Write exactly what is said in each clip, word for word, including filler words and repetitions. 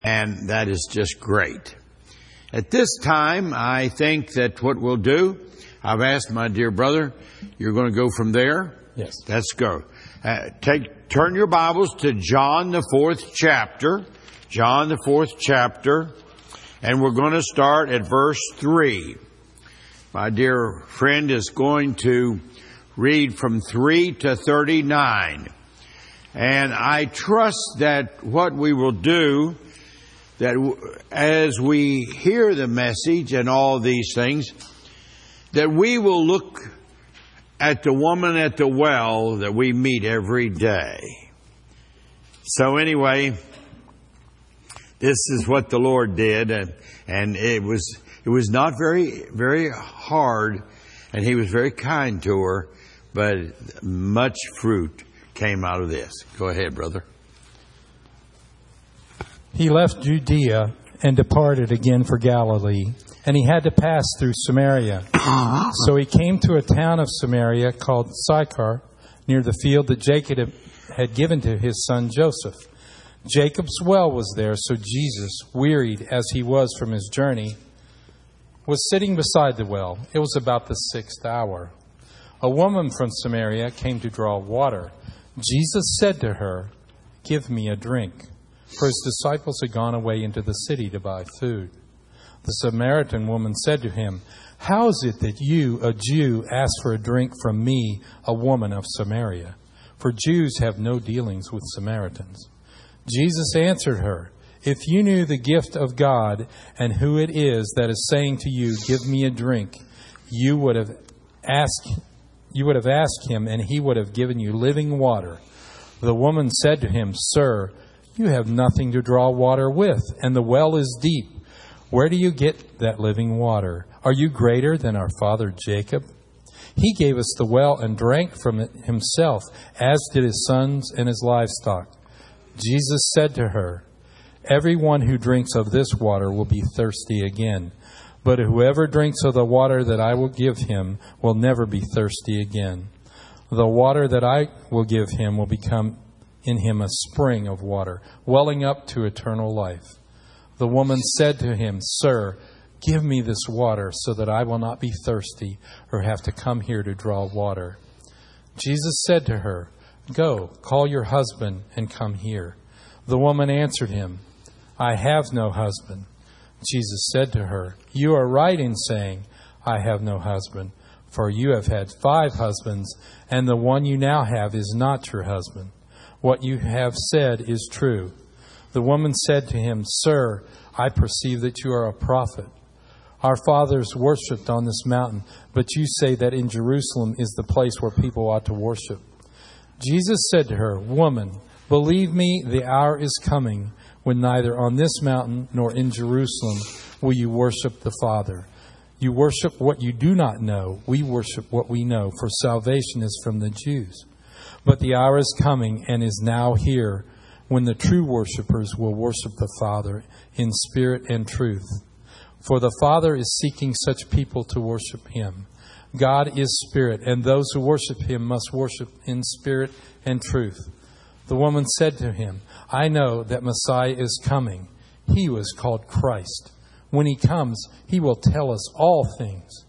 And that is just great. At this time, I think that what we'll do, I've asked my dear brother, you're going to go from there? Yes. Let's go. Uh, take, turn your Bibles to John, the fourth chapter. John, the fourth chapter. And we're going to start at verse three. My dear friend is going to read from three to thirty-nine. And I trust that what we will do, that as we hear the message and all these things, that we will look at the woman at the well that we meet every day. So anyway, this is what the Lord did, and, and it was it was not very very hard, and He was very kind to her, but much fruit came out of this. Go ahead, brother. He left Judea and departed again for Galilee, and he had to pass through Samaria. So he came to a town of Samaria called Sychar, near the field that Jacob had given to his son Joseph. Jacob's well was there, so Jesus, wearied as he was from his journey, was sitting beside the well. It was about the sixth hour. A woman from Samaria came to draw water. Jesus said to her, "Give me a drink." For his disciples had gone away into the city to buy food. The Samaritan woman said to him, "How is it that you, a Jew, ask for a drink from me, a woman of Samaria? For Jews have no dealings with Samaritans." Jesus answered her, "If you knew the gift of God and who it is that is saying to you, 'Give me a drink,' you would have asked, you would have asked him, and he would have given you living water." The woman said to him, "Sir, you have nothing to draw water with, and the well is deep. Where do you get that living water? Are you greater than our father Jacob? He gave us the well and drank from it himself, as did his sons and his livestock." Jesus said to her, "Everyone who drinks of this water will be thirsty again, but whoever drinks of the water that I will give him will never be thirsty again. The water that I will give him will become in him a spring of water, welling up to eternal life." The woman said to him, "Sir, give me this water so that I will not be thirsty or have to come here to draw water." Jesus said to her, "Go, call your husband and come here." The woman answered him, "I have no husband." Jesus said to her, "You are right in saying, 'I have no husband,' for you have had five husbands, and the one you now have is not your husband. What you have said is true." The woman said to him, "Sir, I perceive that you are a prophet. Our fathers worshipped on this mountain, but you say that in Jerusalem is the place where people ought to worship." Jesus said to her, "Woman, believe me, the hour is coming when neither on this mountain nor in Jerusalem will you worship the Father. You worship what you do not know. We worship what we know, for salvation is from the Jews. But the hour is coming and is now here when the true worshipers will worship the Father in spirit and truth. For the Father is seeking such people to worship him. God is spirit, and those who worship him must worship in spirit and truth." The woman said to him, "I know that Messiah is coming. He was called Christ. When he comes, he will tell us all things."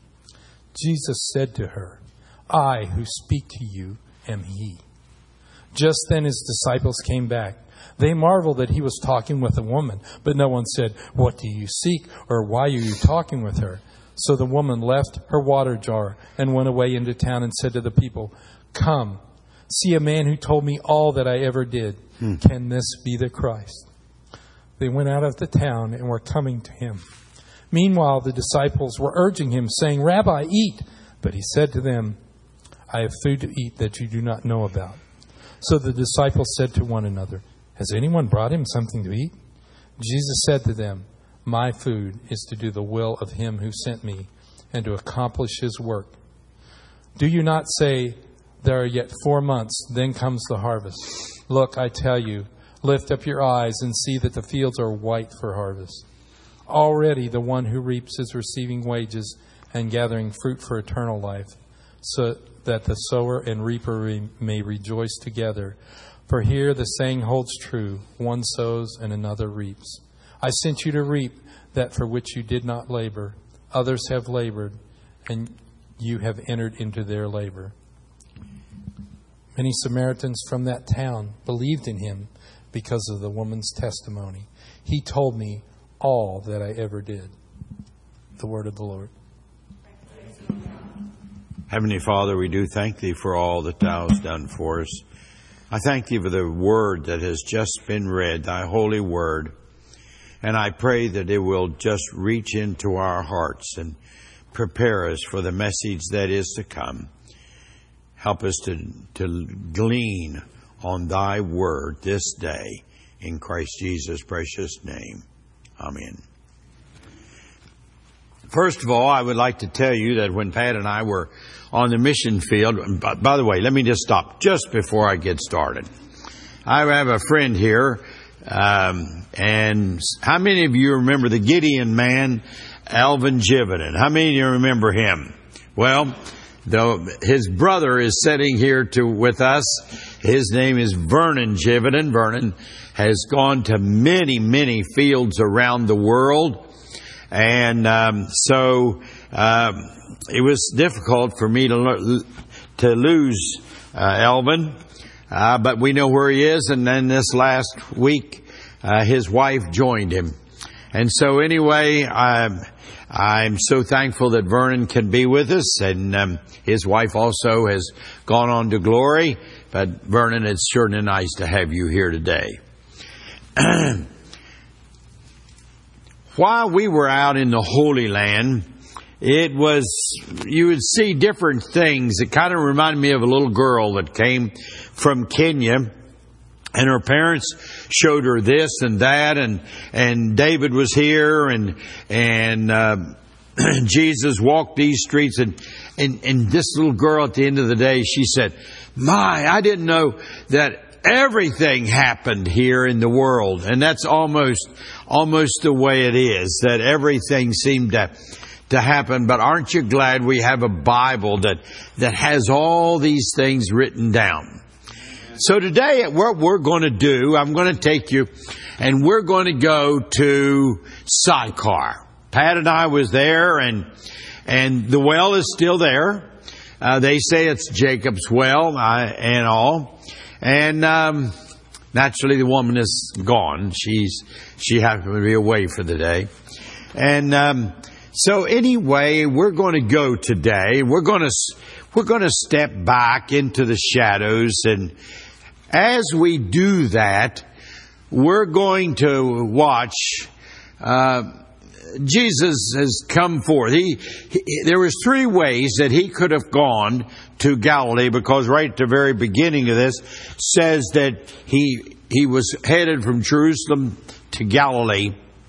Jesus said to her, "I who speak to you am he." Just then his disciples came back. They marveled that he was talking with a woman, but no one said, "What do you seek?" or "Why are you talking with her?" So the woman left her water jar and went away into town and said to the people, "Come, see a man who told me all that I ever did. Hmm. Can this be the Christ?" They went out of the town and were coming to him. Meanwhile, the disciples were urging him, saying, "Rabbi, eat." But he said to them, "I have food to eat that you do not know about." So the disciples said to one another, "Has anyone brought him something to eat?" Jesus said to them, "My food is to do the will of him who sent me and to accomplish his work. Do you not say, 'There are yet four months, then comes the harvest'? Look, I tell you, lift up your eyes and see that the fields are white for harvest. Already the one who reaps is receiving wages and gathering fruit for eternal life, so that the sower and reaper may rejoice together. For here the saying holds true, one sows and another reaps. I sent you to reap that for which you did not labor. Others have labored, and you have entered into their labor. Many Samaritans from that town believed in him because of the woman's testimony. He told me all that I ever did. The word of the Lord. Heavenly Father, we do thank Thee for all that Thou hast done for us. I thank Thee for the word that has just been read, Thy holy word. And I pray that it will just reach into our hearts and prepare us for the message that is to come. Help us to, to glean on Thy word this day. In Christ Jesus' precious name. Amen. First of all, I would like to tell you that when Pat and I were on the mission field, by the way, let me just stop just before I get started. I have a friend here, um, and how many of you remember the Gideon man, Alvin Jividen? How many of you remember him? Well, the, his brother is sitting here to with us. His name is Vernon Jividen. Vernon has gone to many, many fields around the world. And um, so um, it was difficult for me to lo- to lose uh, Alvin, uh, but we know where he is. And then this last week, uh, his wife joined him. And so anyway, I'm, I'm so thankful that Vernon can be with us. And um, his wife also has gone on to glory. But Vernon, it's sure nice to have you here today. While we were out in the Holy Land, it was, you would see different things. It kind of reminded me of a little girl that came from Kenya, and her parents showed her this and that, and, and David was here, and, and, uh, Jesus walked these streets, and, and, and this little girl at the end of the day, she said, "My, I didn't know that everything happened here in the world." And that's almost, almost the way it is, that everything seemed to, to happen. But aren't you glad we have a Bible that, that has all these things written down? So today, what we're going to do, I'm going to take you, and we're going to go to Sychar. Pat and I was there, and, and the well is still there. Uh, they say it's Jacob's well, uh, and all. And um, naturally, the woman is gone. She's she happened to be away for the day. And um, so, anyway, we're going to go today. We're going to we're going to step back into the shadows, and as we do that, we're going to watch. Uh, Jesus has come forth. He, he, there was three ways that he could have gone to Galilee, because right at the very beginning of this says that he he was headed from Jerusalem to Galilee.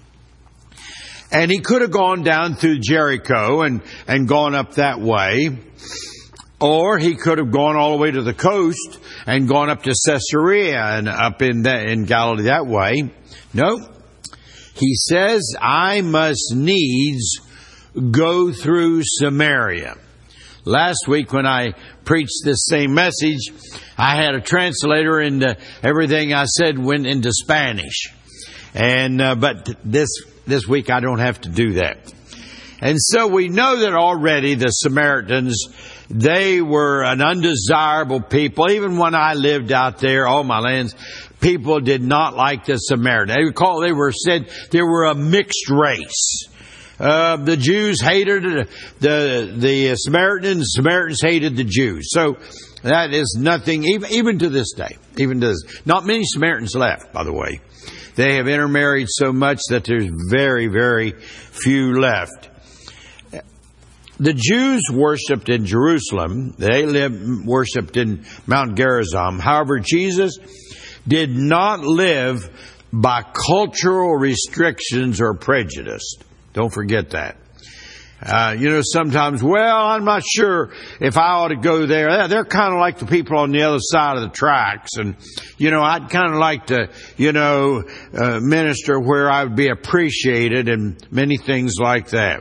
And he could have gone down through Jericho and, and gone up that way. Or he could have gone all the way to the coast and gone up to Caesarea and up in, the, in Galilee that way. No. He says, I must needs go through Samaria. Last week when I preached this same message, I had a translator, and uh, everything I said went into Spanish. And uh, but this this week I don't have to do that. And so we know that already the Samaritans, they were an undesirable people. Even when I lived out there, all my lands, people did not like the Samaritans. They were called, they were said they were a mixed race. Uh, the Jews hated the the Samaritans. Samaritans hated the Jews. So that is nothing, even even to this day. Even to this, not many Samaritans left, by the way. They have intermarried so much that there's very, very few left. The Jews worshipped in Jerusalem. They lived worshipped in Mount Gerizim. However, Jesus did not live by cultural restrictions or prejudice. Don't forget that. Uh, you know, sometimes, well, I'm not sure if I ought to go there. They're kind of like the people on the other side of the tracks. And, you know, I'd kind of like to, you know, uh, minister where I would be appreciated and many things like that.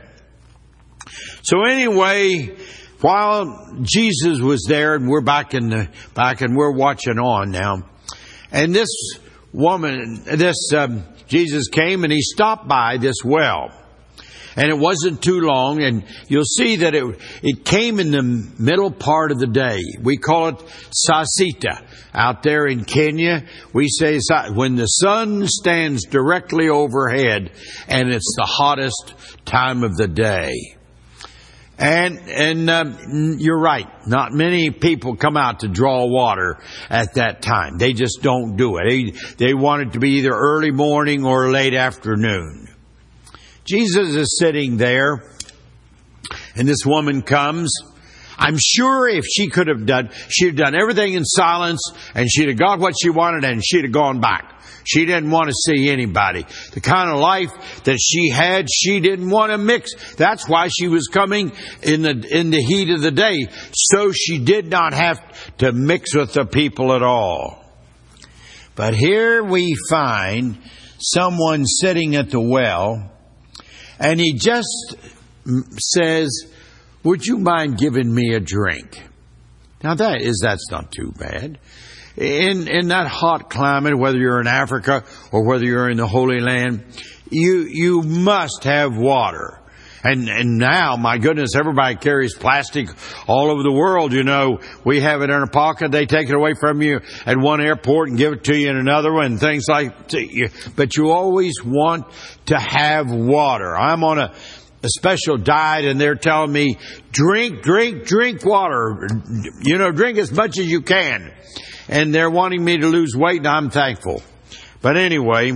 So anyway, while Jesus was there, and we're back in the, back and we're watching on now, And this woman, this um, Jesus came and he stopped by this well. And it wasn't too long, and you'll see that it it came in the middle part of the day. We call it Sasita. Out there in Kenya, we say when the sun stands directly overhead and it's the hottest time of the day. And and um, you're right. Not many people come out to draw water at that time. They just don't do it. They, they want it to be either early morning or late afternoon. Jesus is sitting there, and this woman comes. I'm sure if she could have done, she'd have done everything in silence, and she'd have got what she wanted, and she'd have gone back. She didn't want to see anybody. The kind of life that she had, she didn't want to mix. That's why she was coming in the in the heat of the day, so she did not have to mix with the people at all. But here we find someone sitting at the well, and he just says, "Would you mind giving me a drink?" Now that is, that's not too bad. In in that hot climate, whether you're in Africa or whether you're in the Holy Land, you you must have water. And and now, my goodness, everybody carries plastic all over the world. You know, we have it in our pocket. They take it away from you at one airport and give it to you in another one, and things like that. But you always want to have water. I'm on a a special diet, and they're telling me, drink, drink, drink water. You know, drink as much as you can. And they're wanting me to lose weight, and I'm thankful. But anyway,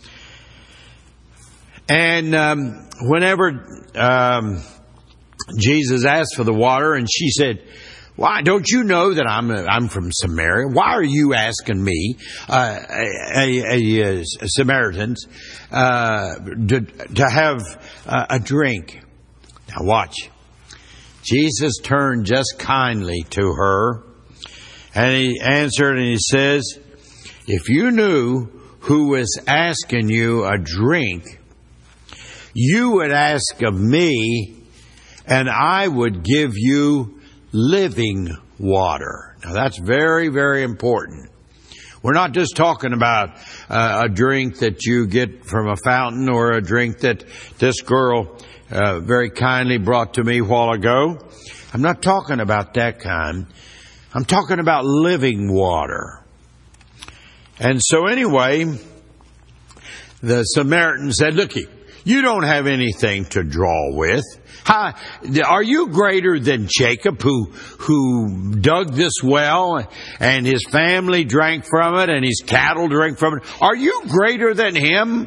and um, whenever um, Jesus asked for the water, and she said, "Why, don't you know that I'm a, I'm from Samaria? Why are you asking me, uh, a, a, a Samaritans, uh, to, to have uh, a drink?" Now watch. Jesus turned just kindly to her, and he answered and he says, "If you knew who was asking you a drink, you would ask of me, and I would give you living water." Now that's very, very important. We're not just talking about uh, a drink that you get from a fountain, or a drink that this girl uh, very kindly brought to me a while ago. I'm not talking about that kind. I'm talking about living water. And so anyway, the Samaritan said, "Looky, you don't have anything to draw with. How, are you greater than Jacob, who who dug this well and his family drank from it and his cattle drank from it? Are you greater than him?"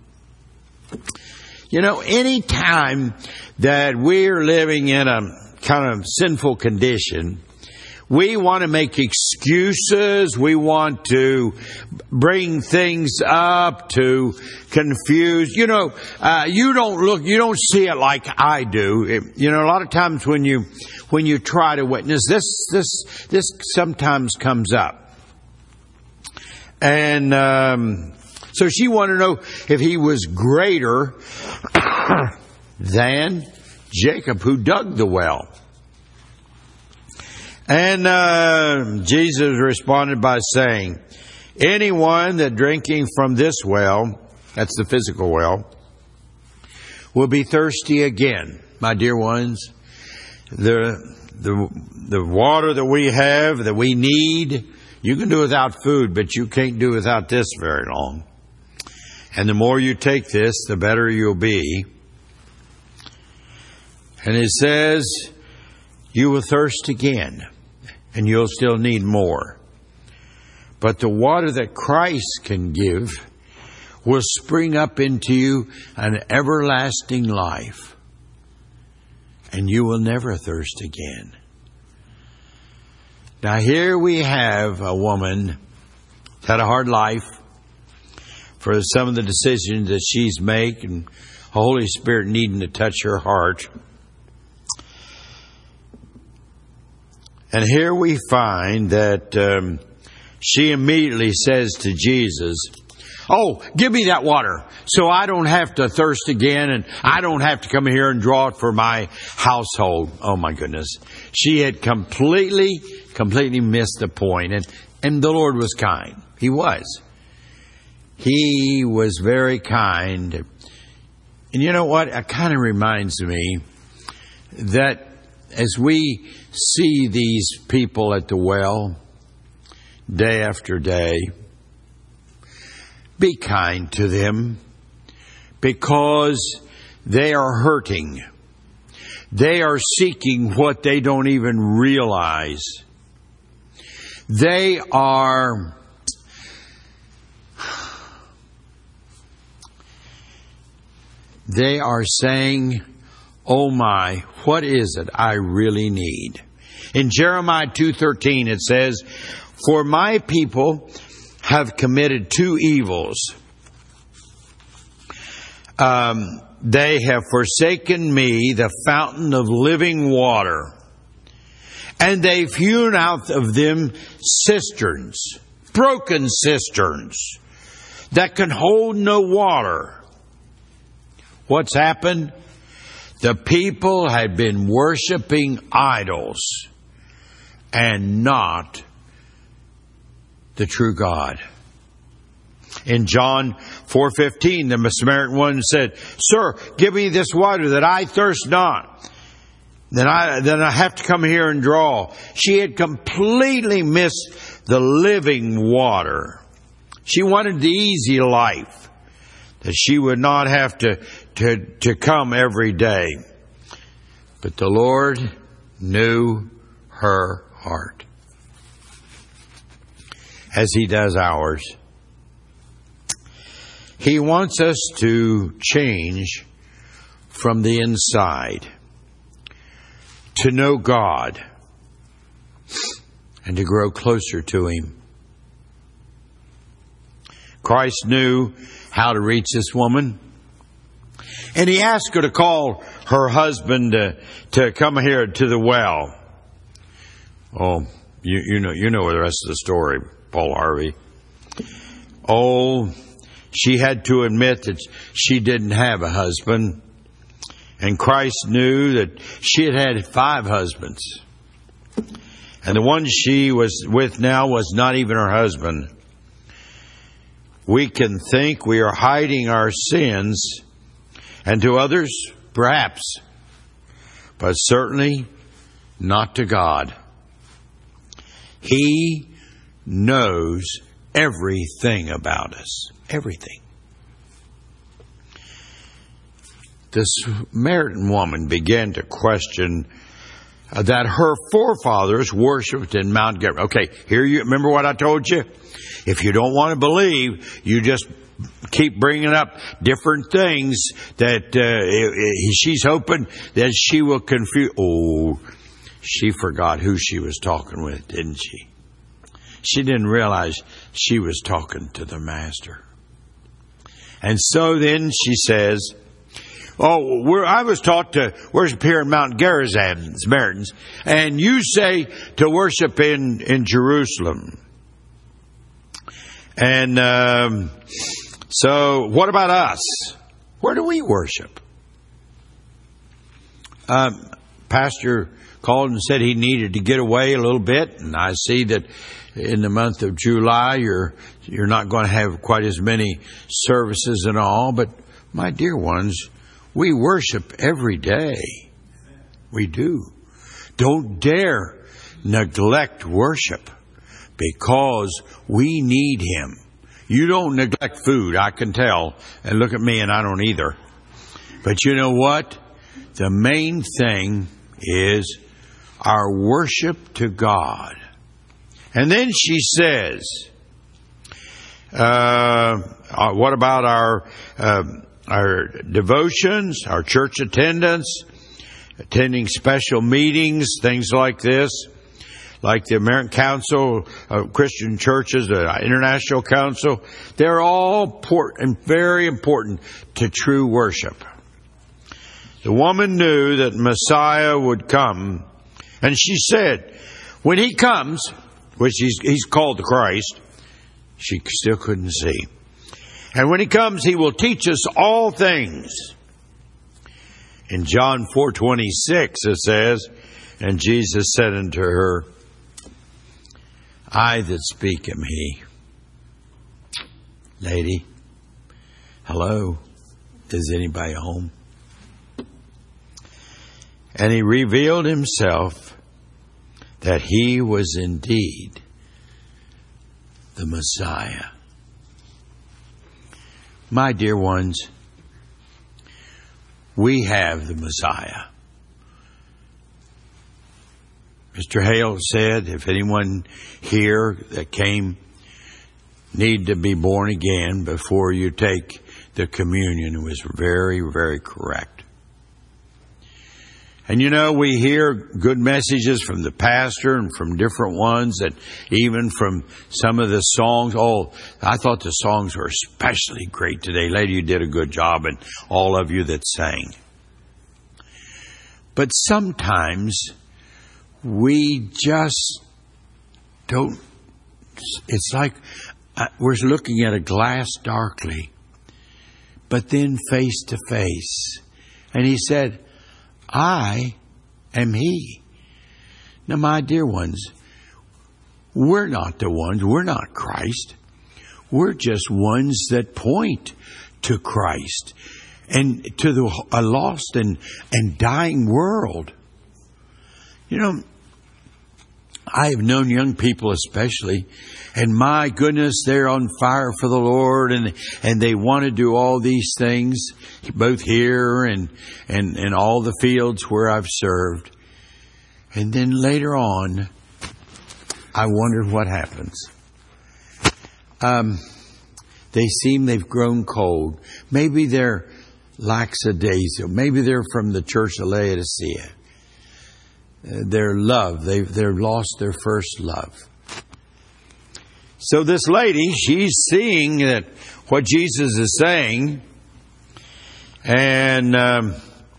You know, any time that we're living in a kind of sinful condition, we want to make excuses. We want to bring things up to confuse. You know, uh, you don't look, you don't see it like I do. It, you know, a lot of times when you, when you try to witness, this, this, this sometimes comes up. And, um, so she wanted to know if he was greater than Jacob, who dug the well. And uh, Jesus responded by saying, "Anyone that drinking from this well," that's the physical well, "will be thirsty again." My dear ones, the the the water that we have, that we need, you can do without food, but you can't do without this very long. And the more you take this, the better you'll be. And it says, you will thirst again, and you'll still need more. But the water that Christ can give will spring up into you an everlasting life, and you will never thirst again. Now here we have a woman who's had a hard life for some of the decisions that she's made, and the Holy Spirit needing to touch her heart. And here we find that um, she immediately says to Jesus, "Oh, give me that water so I don't have to thirst again, and I don't have to come here and draw it for my household." Oh my goodness. She had completely, completely missed the point. And, and the Lord was kind. He was. He was very kind. And you know what? It kind of reminds me that as we see these people at the well day after day, be kind to them because they are hurting. They are seeking what they don't even realize. They are they are saying, oh my, what is it I really need? In Jeremiah two thirteen it says, for my people have committed two evils. Um, they have forsaken me, the fountain of living water, and they've hewn out of them cisterns, broken cisterns, that can hold no water. What's happened? The people had been worshiping idols and not the true God. In John four fifteen, the Samaritan woman said, Sir, give me this water that I thirst not. Then I, then I have to come here and draw. She had completely missed the living water. She wanted the easy life, that she would not have to, to, to come every day. But the Lord knew her heart, as He does ours. He wants us to change from the inside, to know God, and to grow closer to Him. Christ knew how to reach this woman, and He asked her to call her husband to, to come here to the well. Oh, you, you know, you know the rest of the story, Paul Harvey. Oh, she had to admit that she didn't have a husband. And Christ knew that she had had five husbands. And the one she was with now was not even her husband. We can think we are hiding our sins, and to others, perhaps, but certainly not to God. He knows everything about us. Everything. The Samaritan woman began to question uh, that her forefathers worshipped in Mount Gerizim. Okay, here you remember what I told you? If you don't want to believe, you just keep bringing up different things that uh, she's hoping that she will confuse. Oh, she forgot who she was talking with, didn't she? She didn't realize she was talking to the Master. And so then she says, oh, we're, I was taught to worship here in Mount Gerizim, Samaritans, and you say to worship in, in Jerusalem. And um, so what about us? Where do we worship? Um, Pastor called and said he needed to get away a little bit, and I see that in the month of July you're you're not going to have quite as many services and all, but my dear ones, we worship every day. We do. Don't dare neglect worship, because we need Him. You don't neglect food, I can tell, and look at me, and I don't either. But you know what? The main thing is our worship to God. And then she says, uh, what about our uh, our devotions, our church attendance, attending special meetings, things like this, like the American Council of Christian Churches, the International Council? They're all important, very important to true worship. The woman knew that Messiah would come, and she said, when He comes, which he's, he's called the Christ, she still couldn't see. And when He comes, He will teach us all things. In John four twenty-six it says, and Jesus said unto her, I that speak am He. Lady, hello, is anybody home? And he revealed himself that he was indeed the Messiah. My dear ones, we have the Messiah. Mister Hale said, if anyone here that came need to be born again before you take the communion, it was very, very correct. And you know, we hear good messages from the pastor and from different ones, and even from some of the songs. Oh, I thought the songs were especially great today. Lady, you did a good job, and all of you that sang. But sometimes we just don't, it's like we're looking at a glass darkly, but then face to face. And he said, I am he. Now, my dear ones, we're not the ones, we're not Christ. We're just ones that point to Christ and to the a lost and, and dying world. You know, I have known young people especially, and my goodness, they're on fire for the Lord, and and they want to do all these things, both here and, and, and all the fields where I've served. And then later on, I wondered what happens. Um, they seem they've grown cold. Maybe they're lackadaisical. Maybe they're from the church of Laodicea. Their love, they've, they've lost their first love. So this lady, she's seeing that what Jesus is saying, and um,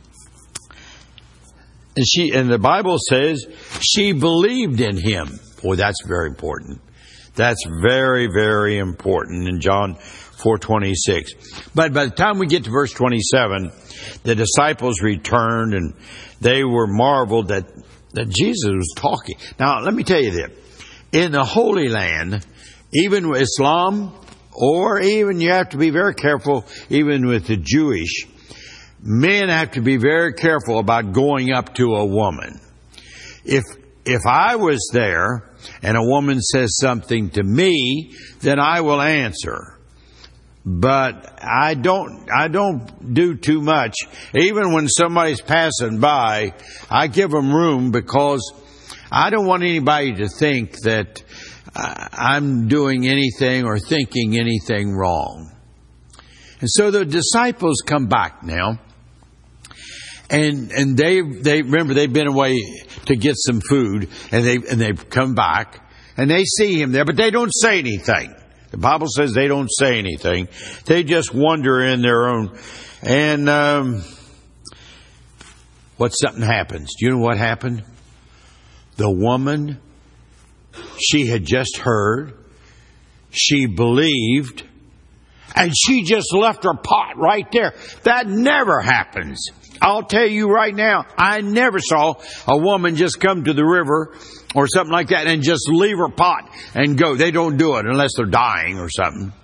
and she and the Bible says she believed in him. Boy, that's very important. That's very, very important in John four twenty-six. But by the time we get to verse twenty-seven, the disciples returned and they were marveled that that Jesus was talking. Now, let me tell you this. In the Holy Land, even with Islam, or even you have to be very careful, even with the Jewish, men have to be very careful about going up to a woman. If if I was there and a woman says something to me, then I will answer. But I don't, I don't do too much. Even when somebody's passing by, I give them room because I don't want anybody to think that I'm doing anything or thinking anything wrong. And so the disciples come back now. And, and they, they, remember they've been away to get some food, and they, and they've come back and they see him there, but they don't say anything. The Bible says they don't say anything. They just wonder in their own. And um, what something happens. Do you know what happened? The woman, she had just heard. She believed. And she just left her pot right there. That never happens. I'll tell you right now, I never saw a woman just come to the river or something like that and just leave her pot and go. They don't do it unless they're dying or something.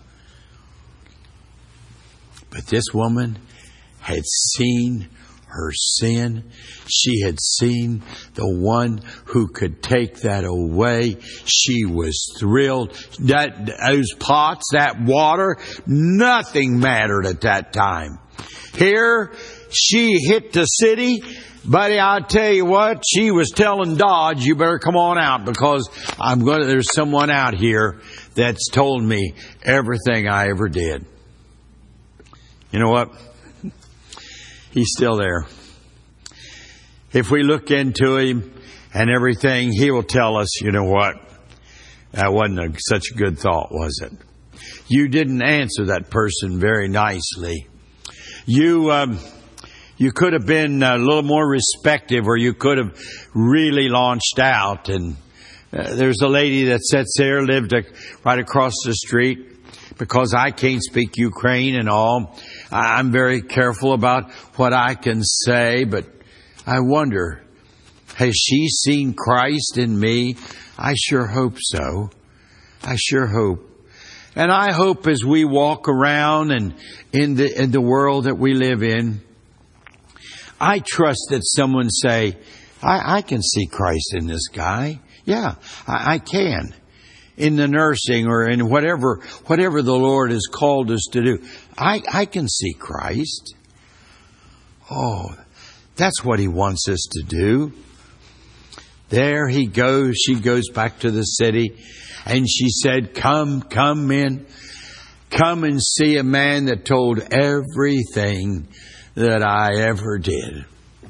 But this woman had seen her sin. She had seen the one who could take that away. She was thrilled. That those pots, that water, nothing mattered at that time. Here, she hit the city. Buddy, I'll tell you what, she was telling Dodge, you better come on out because I'm going to, there's someone out here that's told me everything I ever did. You know what? He's still there. If we look into him and everything, he will tell us, you know what? That wasn't a, such a good thought, was it? You didn't answer that person very nicely. You, um, You could have been a little more respectful, or you could have really launched out. And uh, there's a lady that sits there, lived a, right across the street. Because I can't speak Ukraine and all, I'm very careful about what I can say. But I wonder, has she seen Christ in me? I sure hope so. I sure hope. And I hope as we walk around and in the in the world that we live in, I trust that someone say, I, I can see Christ in this guy. Yeah, I, I can. In the nursing or in whatever whatever the Lord has called us to do. I, I can see Christ. Oh, that's what He wants us to do. There he goes. She goes back to the city and she said, come, come in. Come and see a man that told everything that I ever did.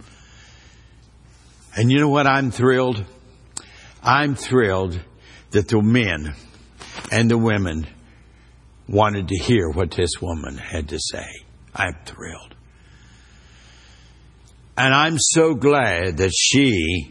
And you know what? I'm thrilled. I'm thrilled that the men and the women wanted to hear what this woman had to say. I'm thrilled. And I'm so glad that she,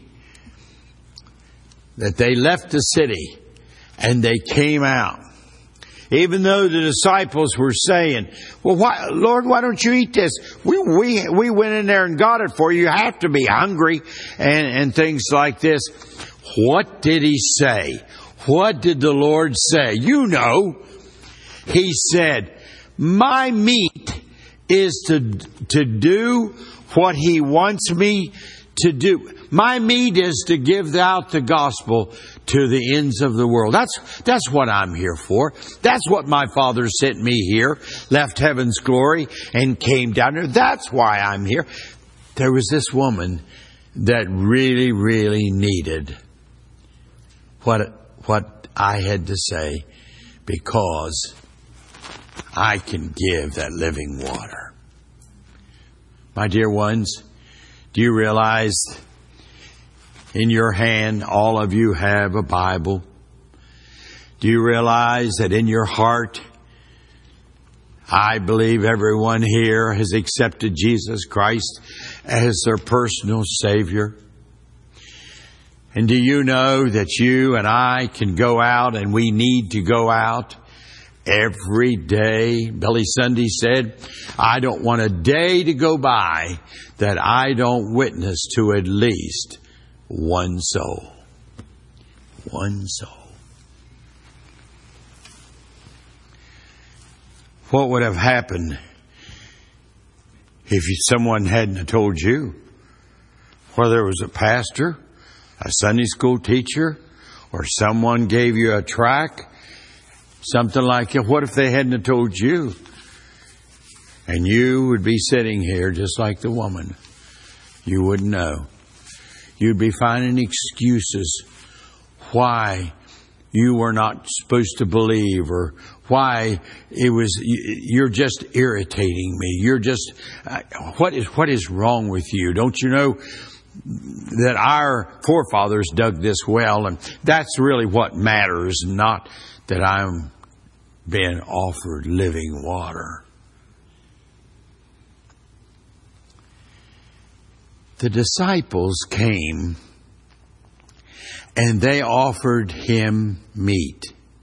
that they left the city and they came out. Even though the disciples were saying, well, why, Lord, why don't you eat this? We, we, we went in there and got it for you. You have to be hungry and, and things like this. What did He say? What did the Lord say? You know, He said, my meat is to, to do what He wants me to do. My meat is to give out the gospel to the ends of the world. That's, that's what I'm here for. That's what my Father sent me here, left heaven's glory and came down here. That's why I'm here. There was this woman that really, really needed what, what I had to say, because I can give that living water. My dear ones, do you realize in your hand, all of you have a Bible? Do you realize that in your heart, I believe everyone here has accepted Jesus Christ as their personal Savior? And do you know that you and I can go out, and we need to go out every day? Billy Sunday said, I don't want a day to go by that I don't witness to at least one soul. One soul. What would have happened if someone hadn't told you? Whether it was a pastor, a Sunday school teacher, or someone gave you a tract, something like that. What if they hadn't told you? And you would be sitting here just like the woman. You wouldn't know. You'd be finding excuses why you were not supposed to believe, or why it was, you're just irritating me. You're just, uh, what is, what is wrong with you? Don't you know that our forefathers dug this well? And that's really what matters, not that I'm being offered living water. The disciples came and they offered Him meat.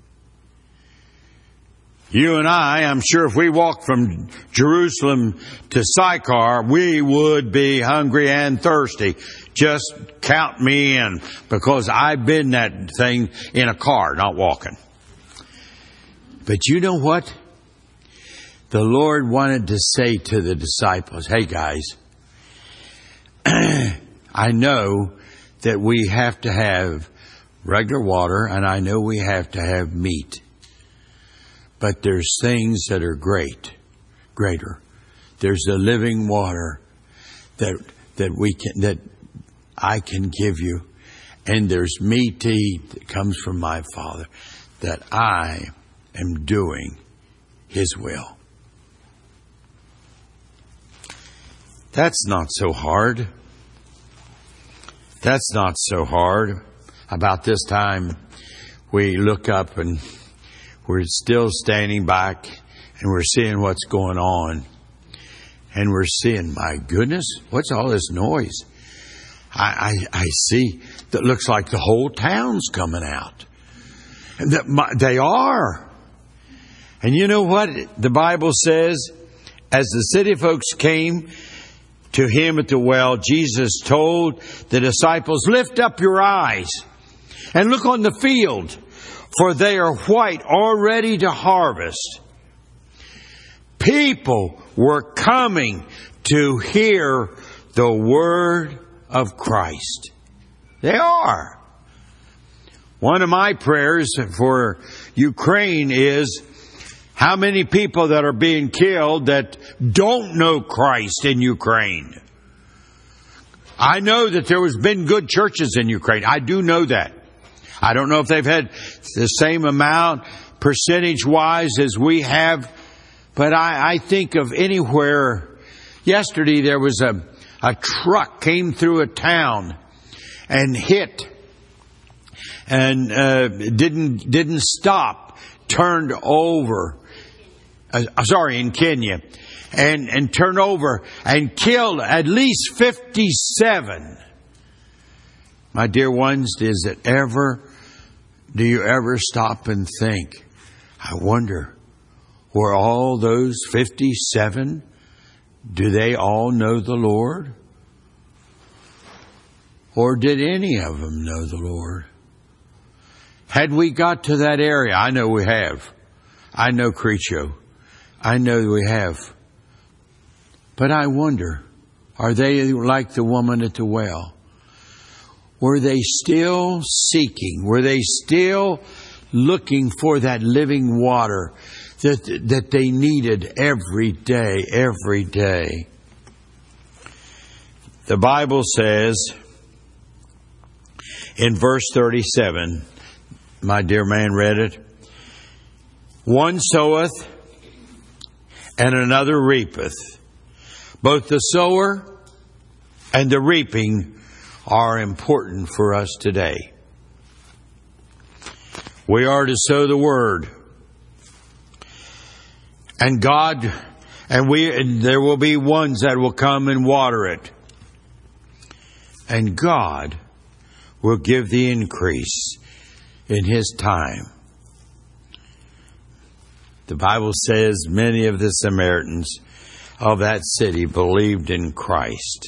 You and I, I'm sure if we walked from Jerusalem to Sychar, we would be hungry and thirsty. Just count me in, because I've been that thing in a car, not walking. But you know what? The Lord wanted to say to the disciples, hey guys, I know that we have to have regular water, and I know we have to have meat. But there's things that are great, greater. There's the living water that that we can that I can give you, and there's meat to eat that comes from my Father, that I am doing His will. That's not so hard. That's not so hard. About this time, we look up and we're still standing back and we're seeing what's going on. And we're seeing, my goodness, what's all this noise? I, I, I see that looks like the whole town's coming out. And that my, they are. And you know what the Bible says? As the city folks came to Him at the well, Jesus told the disciples, lift up your eyes and look on the field, for they are white, already to harvest. People were coming to hear the word of Christ. They are. One of my prayers for Ukraine is how many people that are being killed that don't know Christ in Ukraine. I know that there has been good churches in Ukraine. I do know that. I don't know if they've had the same amount percentage-wise as we have, but I, I think of anywhere. Yesterday there was a, a truck came through a town and hit and uh, didn't didn't stop, turned over. Uh, sorry, in Kenya, and and turned over and killed at least fifty-seven. My dear ones, is it ever? Do you ever stop and think? I wonder, were all those fifty-seven? Do they all know the Lord? Or did any of them know the Lord? Had we got to that area, I know we have. I know Crecho. I know we have. But I wonder, are they like the woman at the well? Were they still seeking? Were they still looking for that living water that, that they needed every day, every day? The Bible says in verse thirty-seven, my dear man read it, one soweth and another reapeth. Both the sower and the reaping are important for us today. We are to sow the word. And God, and we, and there will be ones that will come and water it. And God will give the increase in His time. The Bible says many of the Samaritans of that city believed in Christ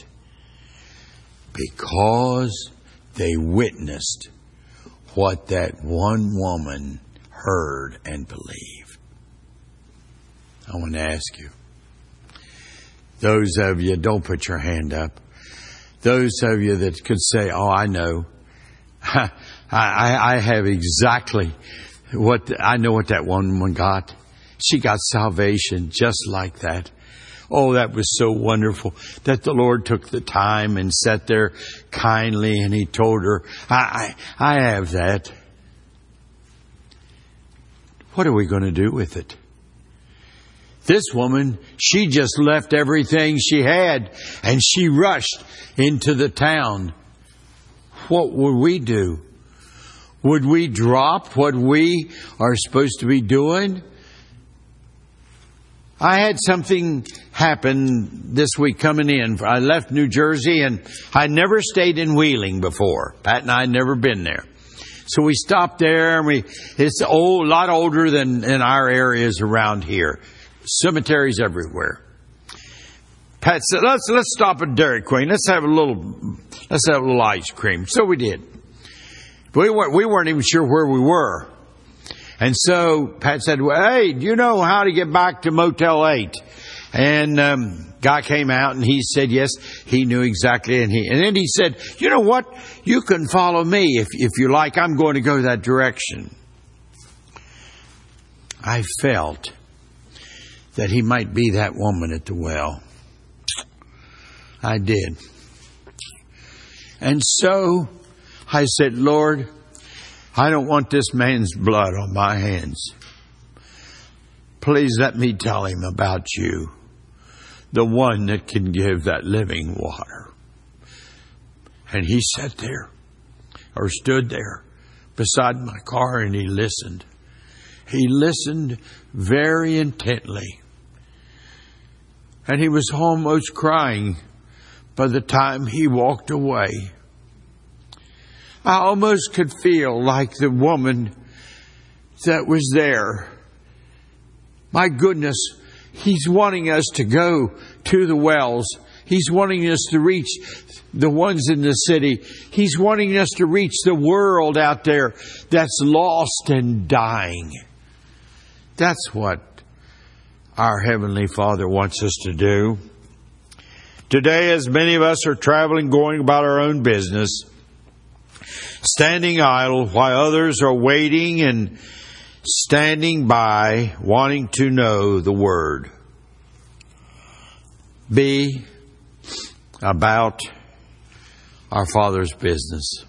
because they witnessed what that one woman heard and believed. I want to ask you, those of you, don't put your hand up. Those of you that could say, oh, I know. I, I, I have exactly what, I know what that one woman got. She got salvation just like that. Oh, that was so wonderful that the Lord took the time and sat there kindly and He told her, I, I, I have that. What are we going to do with it? This woman, she just left everything she had and she rushed into the town. What would we do? Would we drop what we are supposed to be doing? I had something happen this week coming in. I left New Jersey and I never stayed in Wheeling before. Pat and I had never been there. So we stopped there and we, it's a old, lot older than in our areas around here. Cemeteries everywhere. Pat said, let's, let's stop at Dairy Queen. Let's have a little, let's have a little ice cream. So we did. We weren't, we weren't even sure where we were. And so Pat said, well, hey, do you know how to get back to Motel eight? And um, guy came out and he said, yes, he knew exactly. And he and then he said, you know what? You can follow me if, if you like. I'm going to go that direction. I felt that he might be that woman at the well. I did. And so I said, Lord, I don't want this man's blood on my hands. Please let me tell him about you, the one that can give that living water. And he sat there, or stood there, beside my car, and he listened. He listened very intently. And he was almost crying by the time he walked away. I almost could feel like the woman that was there. My goodness, He's wanting us to go to the wells He's wanting us to reach the ones in the city. He's wanting us to reach the world out there that's lost and dying. That's what our Heavenly Father wants us to do. Today, as many of us are traveling, going about our own business, standing idle while others are waiting and standing by, wanting to know the Word. Be about our Father's business.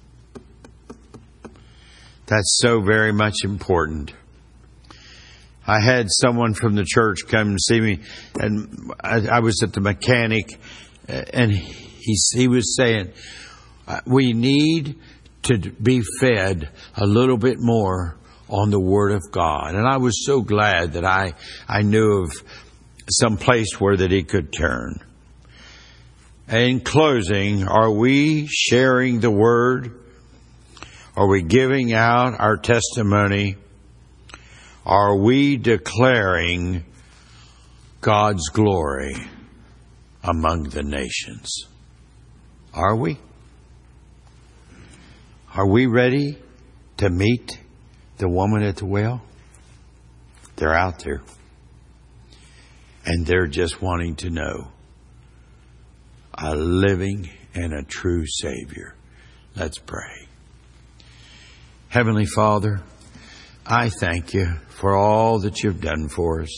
That's so very much important. I had someone from the church come and see me, and I, I was at the mechanic, and he, he was saying, we need to be fed a little bit more on the Word of God. And I was so glad that I, I knew of some place where that he could turn. In closing, are we sharing the Word? Are we giving out our testimony? Are we declaring God's glory among the nations? Are we? Are we ready to meet the woman at the well? They're out there. And they're just wanting to know a living and a true Savior. Let's pray. Heavenly Father, I thank you for all that you've done for us.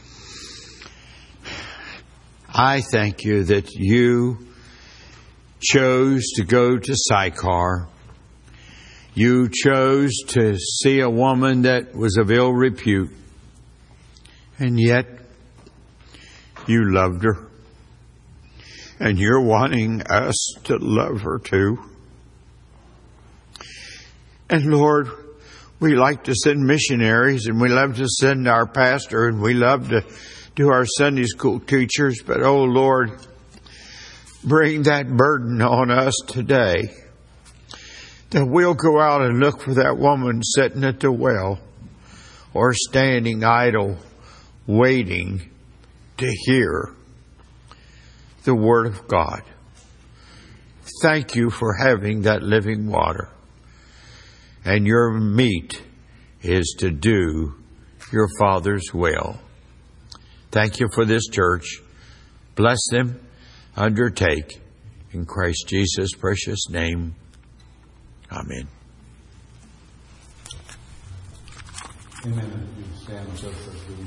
I thank you that you chose to go to Sychar. You chose to see a woman that was of ill repute. And yet, you loved her. And you're wanting us to love her too. And Lord, we like to send missionaries, and we love to send our pastor, and we love to do our Sunday school teachers. But, oh Lord, bring that burden on us today, that we'll go out and look for that woman sitting at the well or standing idle, waiting to hear the Word of God. Thank you for having that living water. And your meat is to do your Father's will. Thank you for this church. Bless them. Undertake. In Christ Jesus' precious name. Amen. Amen. You stand with us as we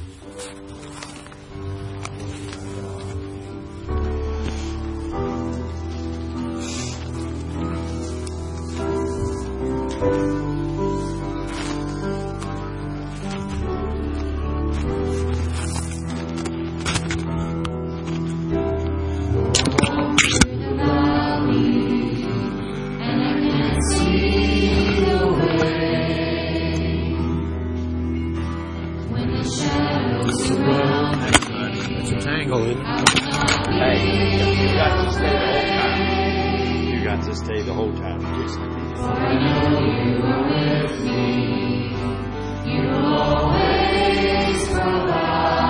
the whole time. Just For I know you are with me. You always provide.